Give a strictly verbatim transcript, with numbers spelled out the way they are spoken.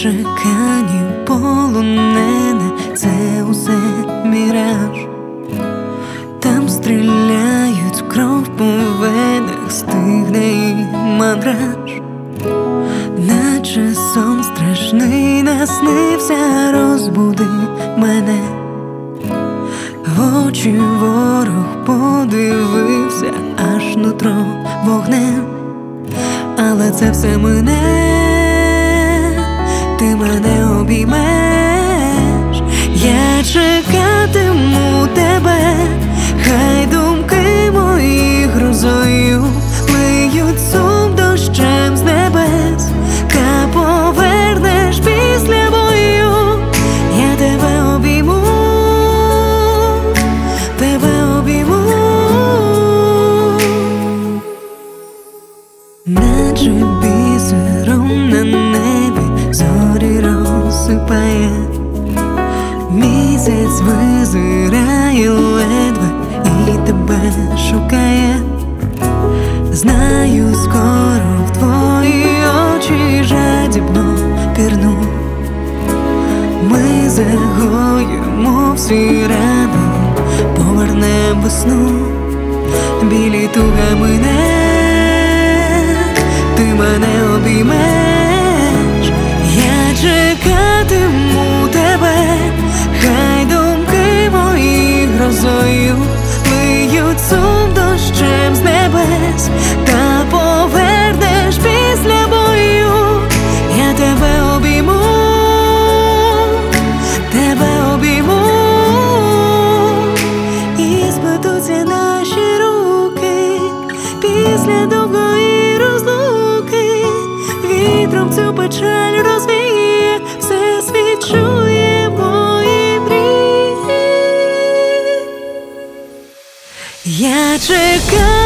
чеканні полонене, це усе міраж. Там стріляють, кров по венах, стигне і мандраж. Наче сон страшний наснився, розбуди мене. В очі ворог подивився, аж нутро вогнем. Але це все мине, ти мене обіймеш. Я чекатиму тебе, хай думки мої грозою лиють сум дощем з небес. Та повернеш після бою, я тебе обійму, тебе обійму. Наче бісером на небі зорі розсипає, місяць визирає ледве і тебе шукає. Знаю, скоро в твої очі жадібно пірну. Ми загоїмо всі рани, повернемо весну. Білі туга мине, ти мене обіймеш. Я чекатиму тебе, хай думки мої грозою лиють сум дощем з небес. Та повернеш після бою, я тебе обійму, тебе обійму. І сплетуться наші руки після довгої розлуки. Вітром цю печаль розвіє, все світ чує мої мрії. Я чекаю.